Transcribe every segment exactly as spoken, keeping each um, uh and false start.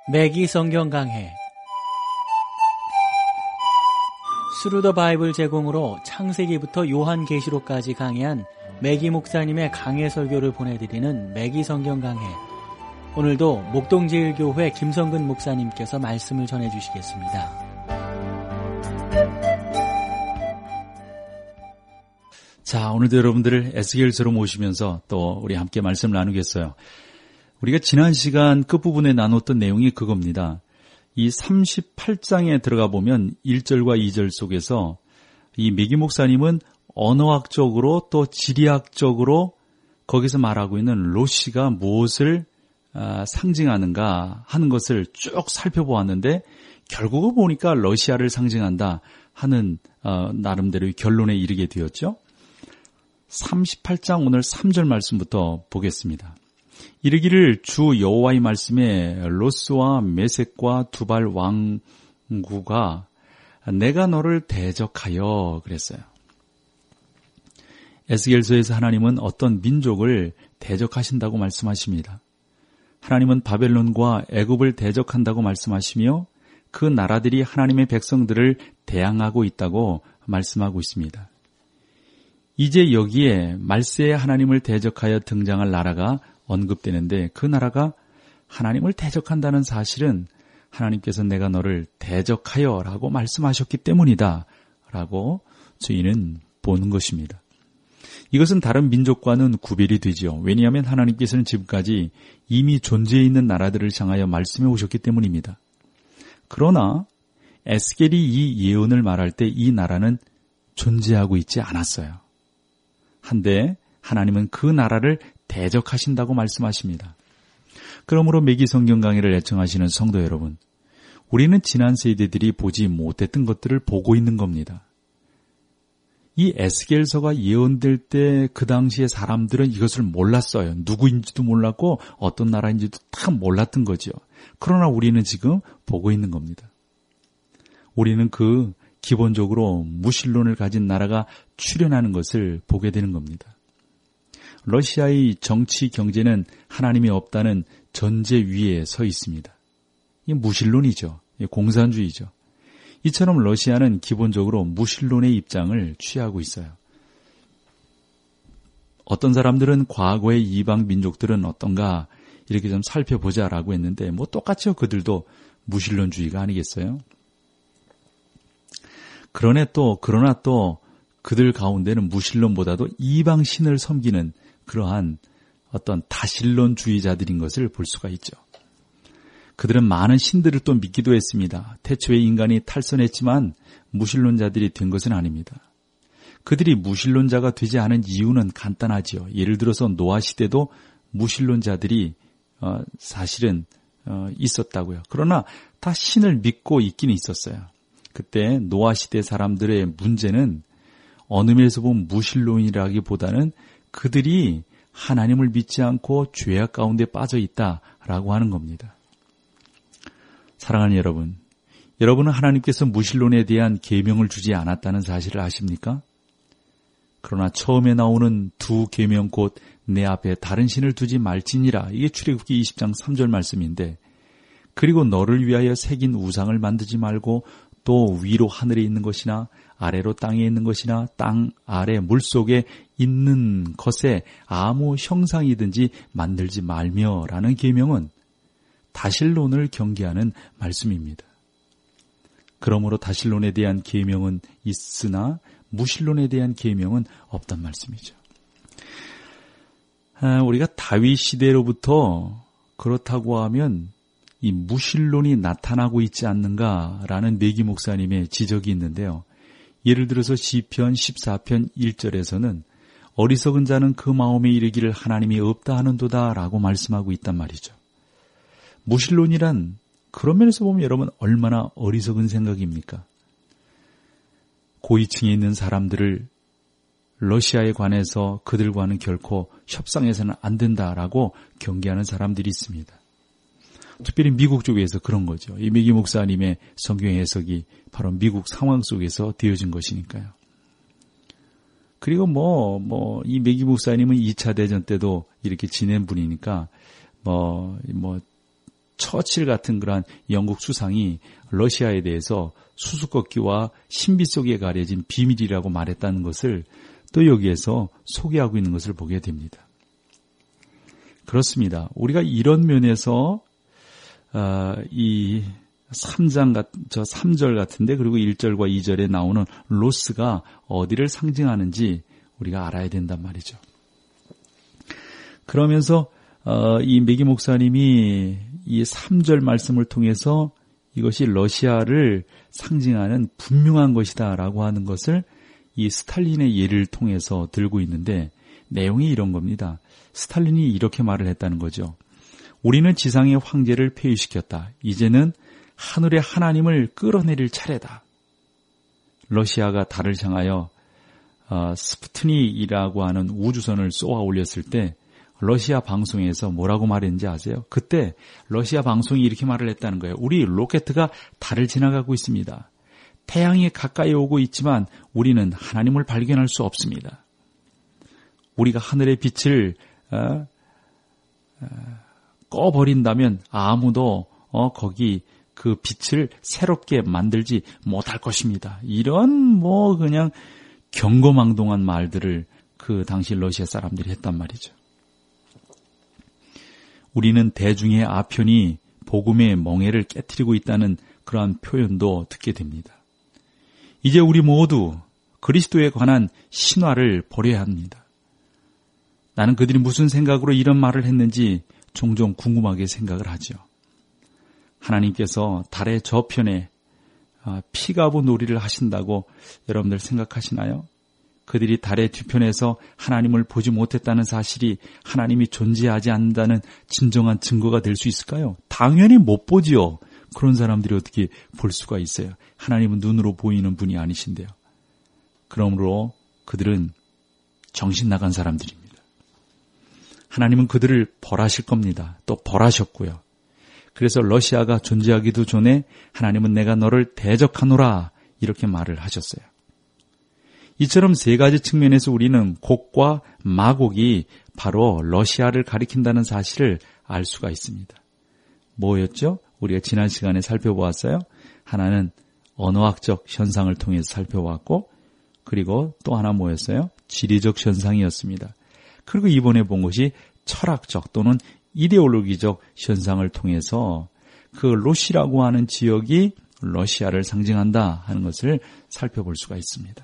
매기 성경 강해 스루 더 바이블 제공으로 창세기부터 요한계시록까지 강해한 매기 목사님의 강해 설교를 보내드리는 매기 성경 강해. 오늘도 목동제일교회 김성근 목사님께서 말씀을 전해주시겠습니다. 자, 오늘도 여러분들을 에스겔서로 모시면서 또 우리 함께 말씀을 나누겠어요. 우리가 지난 시간 끝부분에 나눴던 내용이 그겁니다. 이 삼십팔 장에 들어가 보면 일 절과 이 절 속에서 이 매기 목사님은 언어학적으로 또 지리학적으로 거기서 말하고 있는 롯시가 무엇을 상징하는가 하는 것을 쭉 살펴보았는데 결국은 보니까 러시아를 상징한다 하는 나름대로의 결론에 이르게 되었죠. 삼십팔 장 오늘 삼 절 말씀부터 보겠습니다. 이르기를 주 여호와의 말씀에 로스와 메섹과 두발 왕구가 내가 너를 대적하여 그랬어요. 에스겔서에서 하나님은 어떤 민족을 대적하신다고 말씀하십니다. 하나님은 바벨론과 애굽을 대적한다고 말씀하시며 그 나라들이 하나님의 백성들을 대항하고 있다고 말씀하고 있습니다. 이제 여기에 말세에 하나님을 대적하여 등장할 나라가 언급되는데 그 나라가 하나님을 대적한다는 사실은 하나님께서 내가 너를 대적하여 라고 말씀하셨기 때문이다 라고 저희는 보는 것입니다. 이것은 다른 민족과는 구별이 되지요. 왜냐하면 하나님께서는 지금까지 이미 존재해 있는 나라들을 향하여 말씀해 오셨기 때문입니다. 그러나 에스겔이 이 예언을 말할 때 이 나라는 존재하고 있지 않았어요. 한데 하나님은 그 나라를 대적하신다고 말씀하십니다. 그러므로 매기 성경 강의를 애청하시는 성도 여러분, 우리는 지난 세대들이 보지 못했던 것들을 보고 있는 겁니다. 이 에스겔서가 예언될 때 그 당시의 사람들은 이것을 몰랐어요. 누구인지도 몰랐고 어떤 나라인지도 다 몰랐던 거죠. 그러나 우리는 지금 보고 있는 겁니다. 우리는 그 기본적으로 무신론을 가진 나라가 출현하는 것을 보게 되는 겁니다. 러시아의 정치 경제는 하나님이 없다는 전제 위에 서 있습니다. 이 무신론이죠. 공산주의죠. 이처럼 러시아는 기본적으로 무신론의 입장을 취하고 있어요. 어떤 사람들은 과거의 이방 민족들은 어떤가 이렇게 좀 살펴보자라고 했는데 뭐 똑같죠. 그들도 무신론주의가 아니겠어요? 그러나 또 그러나 또 그들 가운데는 무신론보다도 이방 신을 섬기는 그러한 어떤 다신론주의자들인 것을 볼 수가 있죠. 그들은 많은 신들을 또 믿기도 했습니다. 태초에 인간이 탈선했지만 무신론자들이 된 것은 아닙니다. 그들이 무신론자가 되지 않은 이유는 간단하지요. 예를 들어서 노아 시대도 무신론자들이 어, 사실은 어, 있었다고요. 그러나 다 신을 믿고 있긴 있었어요. 그때 노아 시대 사람들의 문제는 어느 면에서 보면 무신론이라기보다는 그들이 하나님을 믿지 않고 죄악 가운데 빠져 있다라고 하는 겁니다. 사랑하는 여러분, 여러분은 하나님께서 무신론에 대한 계명을 주지 않았다는 사실을 아십니까? 그러나 처음에 나오는 두 계명 곧 내 앞에 다른 신을 두지 말지니라. 이게 출애굽기 이십 장 삼 절 말씀인데, 그리고 너를 위하여 새긴 우상을 만들지 말고 또 위로 하늘에 있는 것이나 아래로 땅에 있는 것이나 땅 아래 물속에 있는 것에 아무 형상이든지 만들지 말며라는 계명은 다신론을 경계하는 말씀입니다. 그러므로 다신론에 대한 계명은 있으나 무신론에 대한 계명은 없단 말씀이죠. 우리가 다윗 시대로부터 그렇다고 하면 이 무신론이 나타나고 있지 않는가라는 매기 목사님의 지적이 있는데요. 예를 들어서 시편 십사 편 일 절에서는 어리석은 자는 그 마음에 이르기를 하나님이 없다 하는도다라고 말씀하고 있단 말이죠. 무신론이란 그런 면에서 보면 여러분 얼마나 어리석은 생각입니까? 고위층에 있는 사람들을 러시아에 관해서 그들과는 결코 협상해서는 안 된다라고 경계하는 사람들이 있습니다. 특별히 미국 쪽에서 그런 거죠. 이 매기 목사님의 성경 해석이 바로 미국 상황 속에서 되어진 것이니까요. 그리고 뭐, 뭐, 이 매기 목사님은 이 차 대전 때도 이렇게 지낸 분이니까, 뭐, 뭐, 처칠 같은 그러한 영국 수상이 러시아에 대해서 수수께끼와 신비 속에 가려진 비밀이라고 말했다는 것을 또 여기에서 소개하고 있는 것을 보게 됩니다. 그렇습니다. 우리가 이런 면에서 어, 이 삼 장, 저 삼 절 같은데 그리고 일 절과 이 절에 나오는 로스가 어디를 상징하는지 우리가 알아야 된단 말이죠. 그러면서 어, 이 매기 목사님이 이 삼 절 말씀을 통해서 이것이 러시아를 상징하는 분명한 것이다라고 하는 것을 이 스탈린의 예를 통해서 들고 있는데 내용이 이런 겁니다. 스탈린이 이렇게 말을 했다는 거죠. 우리는 지상의 황제를 폐위시켰다. 이제는 하늘의 하나님을 끌어내릴 차례다. 러시아가 달을 향하여 어, 스푸트닉이라고 하는 우주선을 쏘아 올렸을 때 러시아 방송에서 뭐라고 말했는지 아세요? 그때 러시아 방송이 이렇게 말을 했다는 거예요. 우리 로켓트가 달을 지나가고 있습니다. 태양이 가까이 오고 있지만 우리는 하나님을 발견할 수 없습니다. 우리가 하늘의 빛을 어, 어, 꺼버린다면 아무도 어, 거기 그 빛을 새롭게 만들지 못할 것입니다. 이런 뭐 그냥 경거망동한 말들을 그 당시 러시아 사람들이 했단 말이죠. 우리는 대중의 아편이 복음의 멍에를 깨트리고 있다는 그러한 표현도 듣게 됩니다. 이제 우리 모두 그리스도에 관한 신화를 버려야 합니다. 나는 그들이 무슨 생각으로 이런 말을 했는지 종종 궁금하게 생각을 하죠. 하나님께서 달의 저편에 피가부 놀이를 하신다고 여러분들 생각하시나요? 그들이 달의 뒤편에서 하나님을 보지 못했다는 사실이 하나님이 존재하지 않는다는 진정한 증거가 될 수 있을까요? 당연히 못 보지요. 그런 사람들이 어떻게 볼 수가 있어요? 하나님은 눈으로 보이는 분이 아니신데요. 그러므로 그들은 정신 나간 사람들입니다. 하나님은 그들을 벌하실 겁니다. 또 벌하셨고요. 그래서 러시아가 존재하기도 전에 하나님은 내가 너를 대적하노라 이렇게 말을 하셨어요. 이처럼 세 가지 측면에서 우리는 곡과 마곡이 바로 러시아를 가리킨다는 사실을 알 수가 있습니다. 뭐였죠? 우리가 지난 시간에 살펴보았어요. 하나는 언어학적 현상을 통해서 살펴보았고 그리고 또 하나 뭐였어요? 지리적 현상이었습니다. 그리고 이번에 본 것이 철학적 또는 이데올로기적 현상을 통해서 그 로시라고 하는 지역이 러시아를 상징한다 하는 것을 살펴볼 수가 있습니다.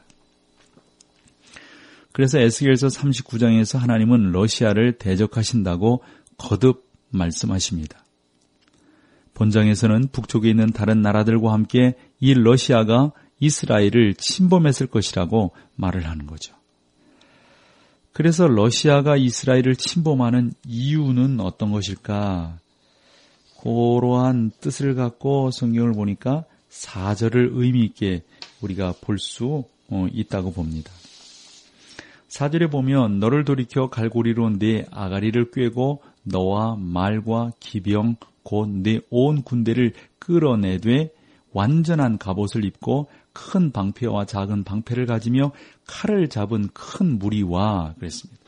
그래서 에스겔서 삼십구 장에서 하나님은 러시아를 대적하신다고 거듭 말씀하십니다. 본장에서는 북쪽에 있는 다른 나라들과 함께 이 러시아가 이스라엘을 침범했을 것이라고 말을 하는 거죠. 그래서 러시아가 이스라엘을 침범하는 이유는 어떤 것일까? 그러한 뜻을 갖고 성경을 보니까 사 절을 의미 있게 우리가 볼 수 있다고 봅니다. 사 절에 보면 너를 돌이켜 갈고리로 네 아가리를 꿰고 너와 말과 기병 곧 네 온 군대를 끌어내되 완전한 갑옷을 입고 큰 방패와 작은 방패를 가지며 칼을 잡은 큰 무리와 그랬습니다.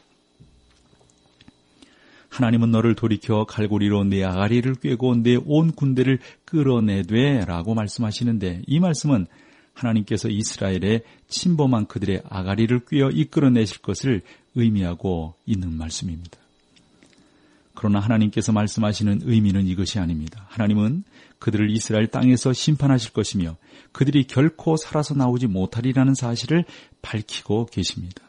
하나님은 너를 돌이켜 갈고리로 네 아가리를 꿰고 네 온 군대를 끌어내되 라고 말씀하시는데 이 말씀은 하나님께서 이스라엘에 침범한 그들의 아가리를 꿰어 이끌어내실 것을 의미하고 있는 말씀입니다. 그러나 하나님께서 말씀하시는 의미는 이것이 아닙니다. 하나님은 그들을 이스라엘 땅에서 심판하실 것이며 그들이 결코 살아서 나오지 못하리라는 사실을 밝히고 계십니다.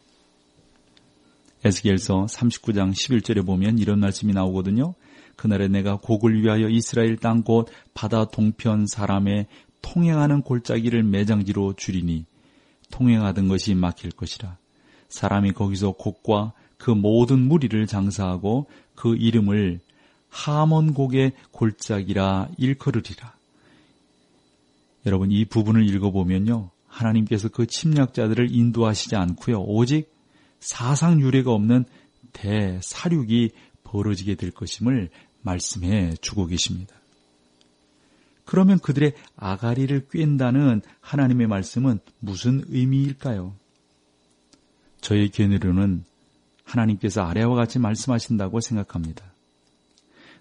에스겔서 삼십구 장 십일 절에 보면 이런 말씀이 나오거든요. 그날에 내가 곡을 위하여 이스라엘 땅 곧 바다 동편 사람의 통행하는 골짜기를 매장지로 주리니 통행하던 것이 막힐 것이라. 사람이 거기서 곡과 그 모든 무리를 장사하고 그 이름을 하몬곡의 골짜기라 일컬으리라. 여러분 이 부분을 읽어보면요. 하나님께서 그 침략자들을 인도하시지 않고요. 오직 사상 유례가 없는 대사륙이 벌어지게 될 것임을 말씀해 주고 계십니다. 그러면 그들의 아가리를 꿰인다는 하나님의 말씀은 무슨 의미일까요? 저의 견해로는 하나님께서 아래와 같이 말씀하신다고 생각합니다.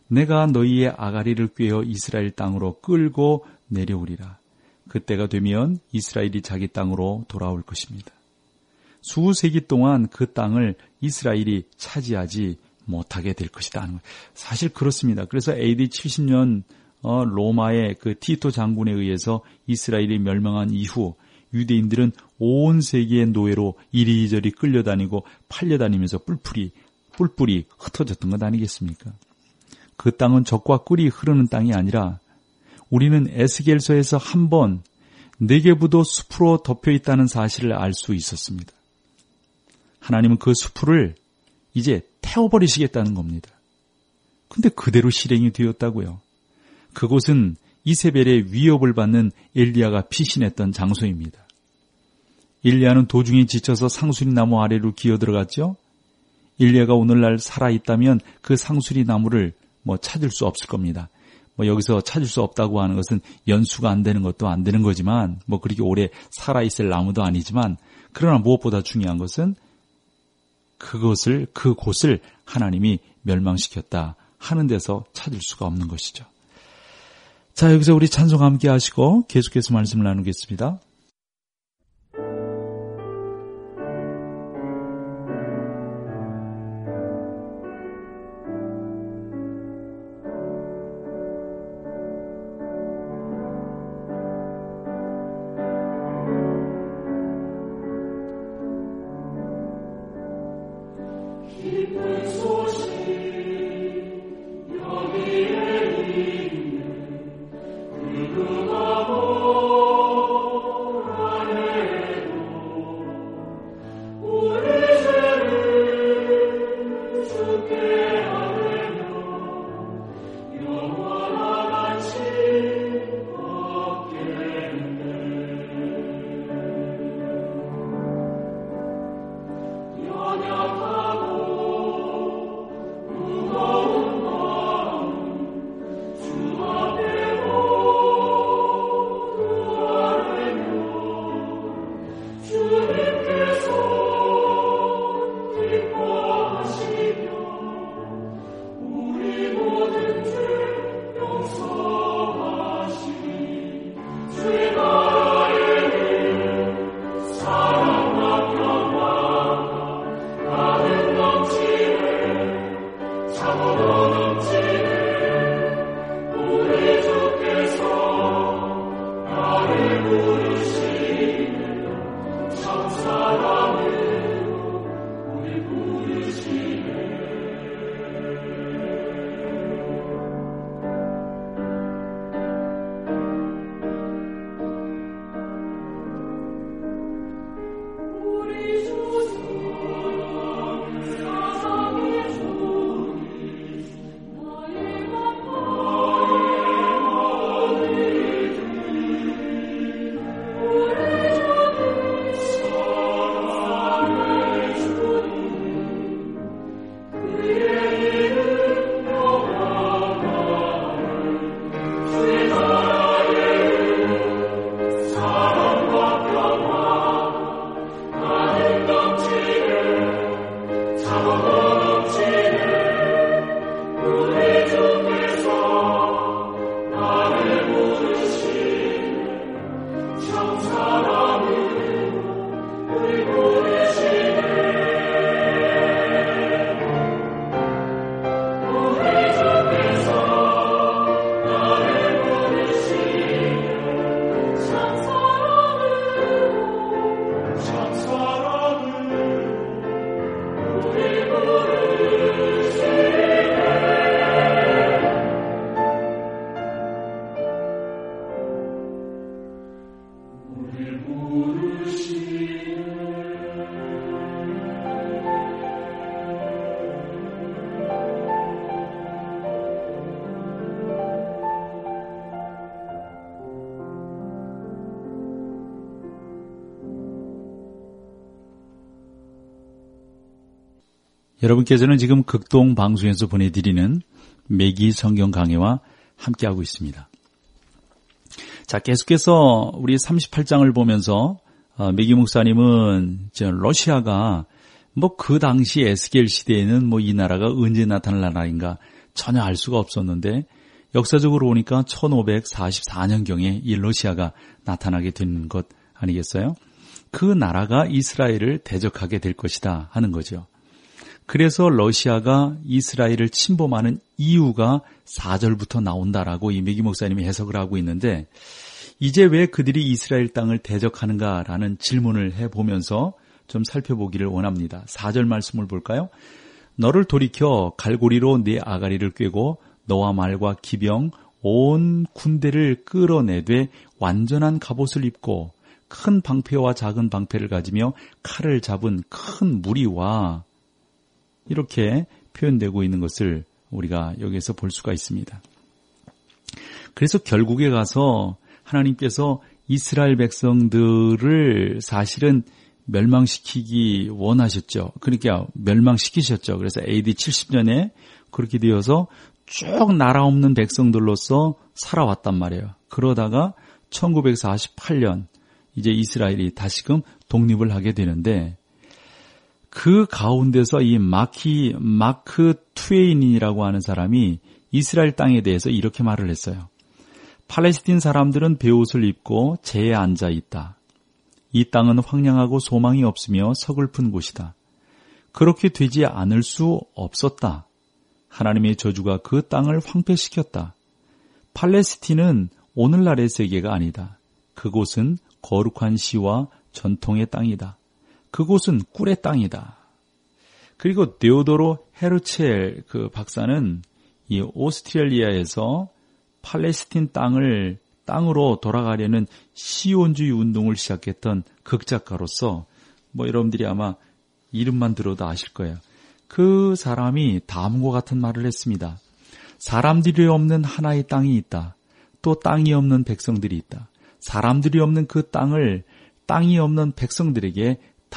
내가 너희의 아가리를 꿰어 이스라엘 땅으로 끌고 내려오리라. 그때가 되면 이스라엘이 자기 땅으로 돌아올 것입니다. 수세기 동안 그 땅을 이스라엘이 차지하지 못하게 될 것이다 하는 거예요. 사실 그렇습니다. 그래서 에이디 칠십 년 어, 로마의 그 티토 장군에 의해서 이스라엘이 멸망한 이후 유대인들은 온 세계의 노예로 이리저리 끌려다니고 팔려다니면서 뿔뿔이 뿔뿔이 흩어졌던 것 아니겠습니까? 그 땅은 적과 꿀이 흐르는 땅이 아니라 우리는 에스겔서에서 한 번 네게부도 숲으로 덮여 있다는 사실을 알 수 있었습니다. 하나님은 그 숲을 이제 태워버리시겠다는 겁니다. 근데 그대로 실행이 되었다고요. 그곳은 이세벨의 위협을 받는 엘리야가 피신했던 장소입니다. 엘리야는 도중에 지쳐서 상수리 나무 아래로 기어들어갔죠. 엘리야가 오늘날 살아있다면 그 상수리 나무를 뭐 찾을 수 없을 겁니다. 뭐 여기서 찾을 수 없다고 하는 것은 연수가 안 되는 것도 안 되는 거지만 뭐 그렇게 오래 살아있을 나무도 아니지만 그러나 무엇보다 중요한 것은 그것을 그곳을 하나님이 멸망시켰다 하는 데서 찾을 수가 없는 것이죠. 자, 여기서 우리 찬송 함께 하시고 계속해서 말씀을 나누겠습니다. 여러분께서는 지금 극동 방송에서 보내드리는 매기 성경 강해와 함께하고 있습니다. 자, 계속해서 우리 삼십팔 장을 보면서 매기 목사님은 러시아가 뭐 그 당시 에스겔 시대에는 뭐 이 나라가 언제 나타날 나라인가 전혀 알 수가 없었는데 역사적으로 오니까 천오백사십사 년경에 이 러시아가 나타나게 된 것 아니겠어요? 그 나라가 이스라엘을 대적하게 될 것이다 하는 거죠. 그래서 러시아가 이스라엘을 침범하는 이유가 사 절부터 나온다라고 이 매기 목사님이 해석을 하고 있는데, 이제 왜 그들이 이스라엘 땅을 대적하는가라는 질문을 해보면서 좀 살펴보기를 원합니다. 사 절 말씀을 볼까요? 너를 돌이켜 갈고리로 네 아가리를 꿰고 너와 말과 기병 온 군대를 끌어내되 완전한 갑옷을 입고 큰 방패와 작은 방패를 가지며 칼을 잡은 큰 무리와, 이렇게 표현되고 있는 것을 우리가 여기에서 볼 수가 있습니다. 그래서 결국에 가서 하나님께서 이스라엘 백성들을 사실은 멸망시키기 원하셨죠. 그러니까 멸망시키셨죠. 그래서 에이디 칠십 년에 그렇게 되어서 쭉 나라 없는 백성들로서 살아왔단 말이에요. 그러다가 천구백사십팔 년 이제 이스라엘이 다시금 독립을 하게 되는데, 그 가운데서 이 마키, 마크 트웨인이라고 하는 사람이 이스라엘 땅에 대해서 이렇게 말을 했어요. 팔레스틴 사람들은 베옷을 입고 재에 앉아 있다. 이 땅은 황량하고 소망이 없으며 서글픈 곳이다. 그렇게 되지 않을 수 없었다. 하나님의 저주가 그 땅을 황폐시켰다. 팔레스틴은 오늘날의 세계가 아니다. 그곳은 거룩한 시와 전통의 땅이다. 그곳은 꿀의 땅이다. 그리고 데오도로 헤르첼 그 박사는 이 오스트레일리아에서 팔레스틴 땅을 땅으로 돌아가려는 시온주의 운동을 시작했던 극작가로서, 뭐 여러분들이 아마 이름만 들어도 아실 거예요. 그 사람이 다음과 같은 말을 했습니다. 사람들이 없는 하나의 땅이 있다. 또 땅이 없는 백성들이 있다. 사람들이 없는 그 땅을 땅이 없는 백성들에게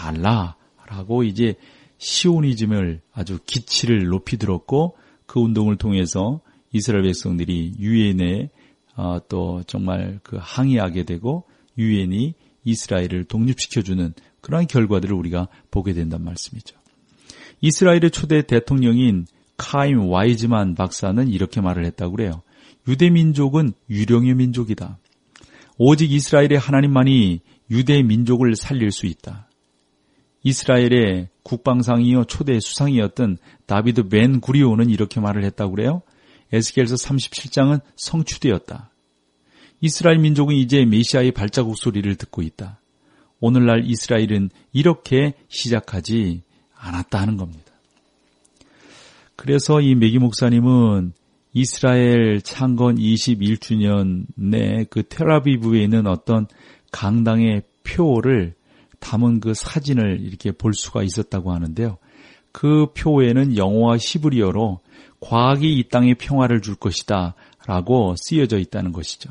달라라고 이제 시오니즘을 아주 기치를 높이 들었고, 그 운동을 통해서 이스라엘 백성들이 유엔에 어, 또 정말 그 항의하게 되고 유엔이 이스라엘을 독립시켜주는 그러한 결과들을 우리가 보게 된단 말씀이죠. 이스라엘의 초대 대통령인 카임 와이즈만 박사는 이렇게 말을 했다고 그래요. 유대 민족은 유령의 민족이다. 오직 이스라엘의 하나님만이 유대 민족을 살릴 수 있다. 이스라엘의 국방상이요 초대 수상이었던 다비드 벤 구리온은 이렇게 말을 했다고 그래요. 에스겔서 삼십칠 장은 성취되었다. 이스라엘 민족은 이제 메시아의 발자국 소리를 듣고 있다. 오늘날 이스라엘은 이렇게 시작하지 않았다 하는 겁니다. 그래서 이 매기 목사님은 이스라엘 창건 이십일 주년에 그 텔아비브에 있는 어떤 강당의 표를 담은 그 사진을 이렇게 볼 수가 있었다고 하는데요. 그 표에는 영어와 히브리어로 과학이 이 땅에 평화를 줄 것이다 라고 쓰여져 있다는 것이죠.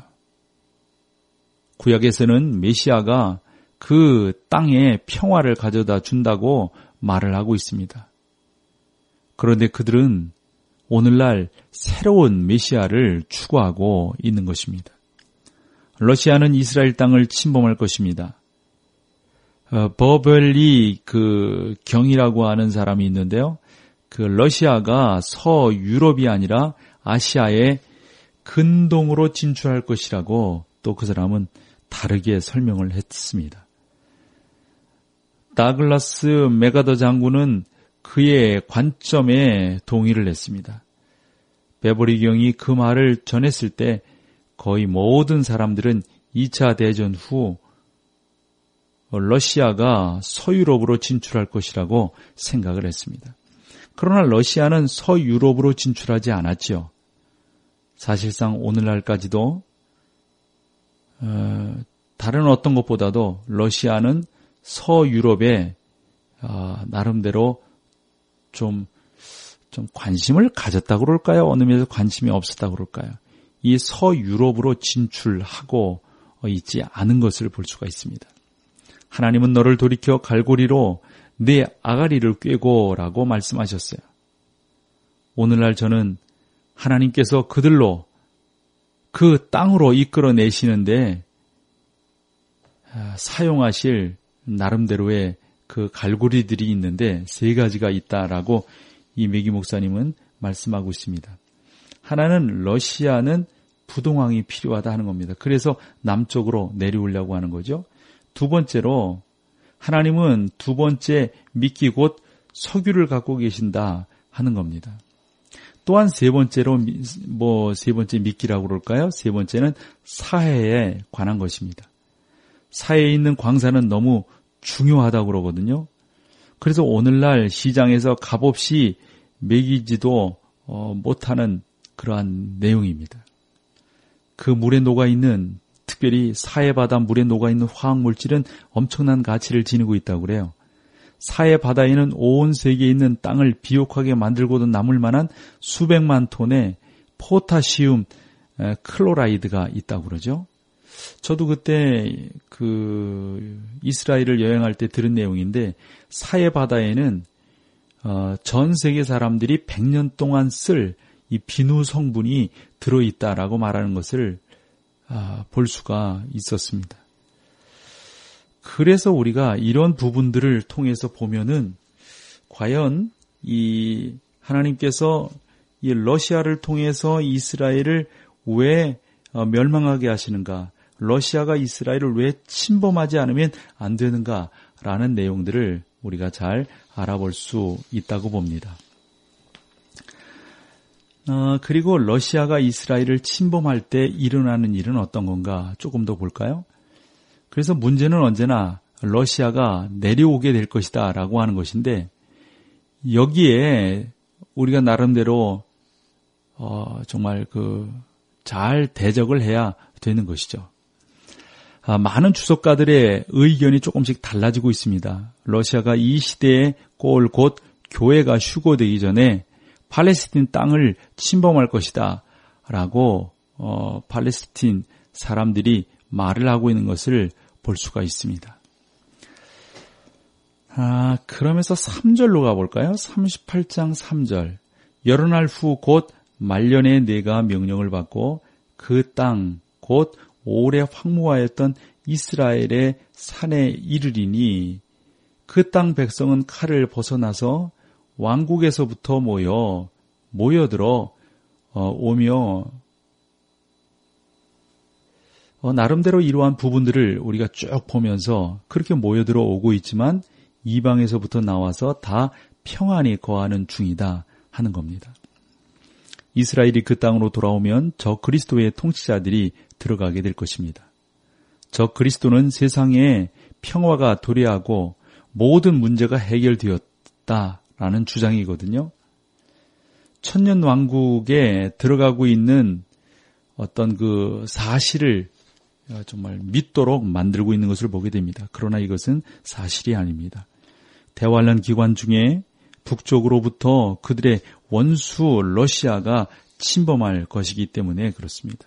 구약에서는 메시아가 그 땅에 평화를 가져다 준다고 말을 하고 있습니다. 그런데 그들은 오늘날 새로운 메시아를 추구하고 있는 것입니다. 러시아는 이스라엘 땅을 침범할 것입니다. 어, 버벌리 그 경이라고 하는 사람이 있는데요. 그 러시아가 서유럽이 아니라 아시아의 근동으로 진출할 것이라고 또 그 사람은 다르게 설명을 했습니다. 다글라스 메가더 장군은 그의 관점에 동의를 했습니다. 베버리 경이 그 말을 전했을 때 거의 모든 사람들은 이 차 대전 후 러시아가 서유럽으로 진출할 것이라고 생각을 했습니다. 그러나 러시아는 서유럽으로 진출하지 않았죠. 사실상 오늘날까지도 어, 다른 어떤 것보다도 러시아는 서유럽에 어, 나름대로 좀, 좀 관심을 가졌다고 그럴까요? 어느 면에서 관심이 없었다고 그럴까요? 이 서유럽으로 진출하고 있지 않은 것을 볼 수가 있습니다. 하나님은 너를 돌이켜 갈고리로 내 아가리를 꿰고 라고 말씀하셨어요. 오늘날 저는 하나님께서 그들로 그 땅으로 이끌어내시는데 사용하실 나름대로의 그 갈고리들이 있는데 세 가지가 있다라고 이 매기 목사님은 말씀하고 있습니다. 하나는 러시아는 부동항이 필요하다 하는 겁니다. 그래서 남쪽으로 내려오려고 하는 거죠. 두 번째로 하나님은 두 번째 미끼 곧 석유를 갖고 계신다 하는 겁니다. 또한 세 번째로 뭐 세 번째 미끼라고 그럴까요? 세 번째는 사해에 관한 것입니다. 사해에 있는 광산은 너무 중요하다고 그러거든요. 그래서 오늘날 시장에서 값없이 매기지도 어, 못하는 그러한 내용입니다. 그 물에 녹아있는, 특별히 사해바다 물에 녹아있는 화학물질은 엄청난 가치를 지니고 있다고 그래요. 사해바다에는 온 세계에 있는 땅을 비옥하게 만들고도 남을 만한 수백만 톤의 포타시움 클로라이드가 있다고 그러죠. 저도 그때 그 이스라엘을 여행할 때 들은 내용인데, 사해바다에는 어, 전 세계 사람들이 백 년 동안 쓸 이 비누 성분이 들어있다라고 말하는 것을 아, 볼 수가 있었습니다. 그래서 우리가 이런 부분들을 통해서 보면은 과연 이 하나님께서 이 러시아를 통해서 이스라엘을 왜 멸망하게 하시는가, 러시아가 이스라엘을 왜 침범하지 않으면 안 되는가라는 내용들을 우리가 잘 알아볼 수 있다고 봅니다. 어, 그리고 러시아가 이스라엘을 침범할 때 일어나는 일은 어떤 건가 조금 더 볼까요? 그래서 문제는 언제나 러시아가 내려오게 될 것이다 라고 하는 것인데, 여기에 우리가 나름대로 어, 정말 그 잘 대적을 해야 되는 것이죠. 아, 많은 주석가들의 의견이 조금씩 달라지고 있습니다. 러시아가 이 시대의 꼴 곧 교회가 휴거되기 전에 팔레스틴 땅을 침범할 것이다 라고 어, 팔레스틴 사람들이 말을 하고 있는 것을 볼 수가 있습니다. 아, 그러면서 삼 절로 가볼까요? 삼십팔 장 삼 절. 여러 날 후 곧 말년에 내가 명령을 받고 그 땅 곧 오래 황무하였던 이스라엘의 산에 이르리니 그 땅 백성은 칼을 벗어나서 왕국에서부터 모여 모여들어 어, 오며 어, 나름대로 이러한 부분들을 우리가 쭉 보면서 그렇게 모여들어 오고 있지만 이방에서부터 나와서 다 평안히 거하는 중이다 하는 겁니다. 이스라엘이 그 땅으로 돌아오면 저 그리스도의 통치자들이 들어가게 될 것입니다. 저 그리스도는 세상에 평화가 도래하고 모든 문제가 해결되었다라는 주장이거든요. 천년 왕국에 들어가고 있는 어떤 그 사실을 정말 믿도록 만들고 있는 것을 보게 됩니다. 그러나 이것은 사실이 아닙니다. 대환란 기간 중에 북쪽으로부터 그들의 원수 러시아가 침범할 것이기 때문에 그렇습니다.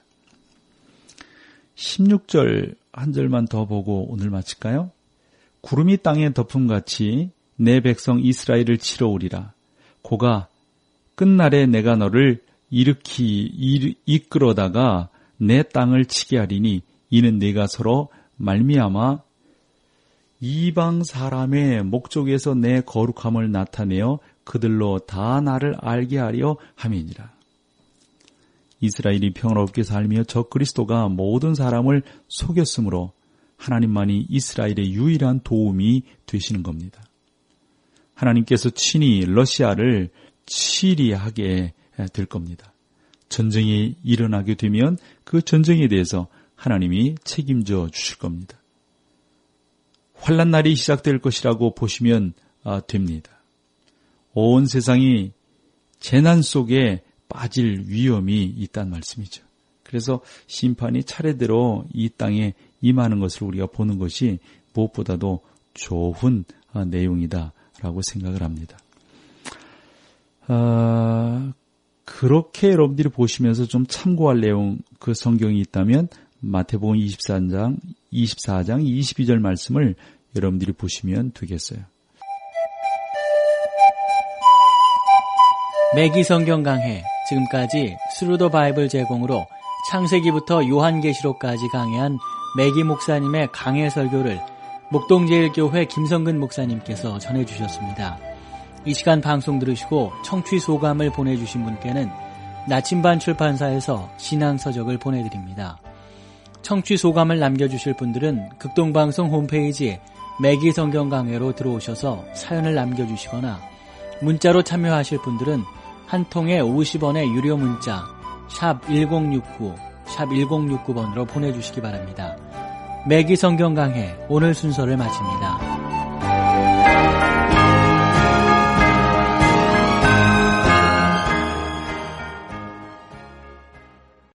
십육 절 한 절만 더 보고 오늘 마칠까요? 구름이 땅에 덮음같이 내 백성 이스라엘을 치러 오리라. 고가 끝날에 내가 너를 일으키 이끌어다가 내 땅을 치게 하리니 이는 내가 서로 말미암아 이방 사람의 목적에서 내 거룩함을 나타내어 그들로 다 나를 알게 하려 함이니라. 이스라엘이 평화롭게 살며 저 그리스도가 모든 사람을 속였으므로 하나님만이 이스라엘의 유일한 도움이 되시는 겁니다. 하나님께서 친히 러시아를 치리하게 될 겁니다. 전쟁이 일어나게 되면 그 전쟁에 대해서 하나님이 책임져 주실 겁니다. 환난 날이 시작될 것이라고 보시면 됩니다. 온 세상이 재난 속에 빠질 위험이 있다는 말씀이죠. 그래서 심판이 차례대로 이 땅에 임하는 것을 우리가 보는 것이 무엇보다도 좋은 내용이다라고 생각을 합니다. 아, 그렇게 여러분들이 보시면서 좀 참고할 내용, 그 성경이 있다면 마태복음 이십사 장, 이십사 장 이십이 절 말씀을 여러분들이 보시면 되겠어요. 매기 성경 강해, 지금까지 스루 더 바이블 제공으로 창세기부터 요한계시록까지 강해한 매기 목사님의 강해 설교를 목동제일교회 김성근 목사님께서 전해주셨습니다. 이 시간 방송 들으시고 청취 소감을 보내주신 분께는 나침반 출판사에서 신앙서적을 보내드립니다. 청취 소감을 남겨주실 분들은 극동방송 홈페이지 매기 성경 강해로 들어오셔서 사연을 남겨주시거나 문자로 참여하실 분들은 한 통에 오십 원의 유료 문자 샵 일공육구 샵 일공육구 번으로 보내주시기 바랍니다. 매기 성경 강해 오늘 순서를 마칩니다.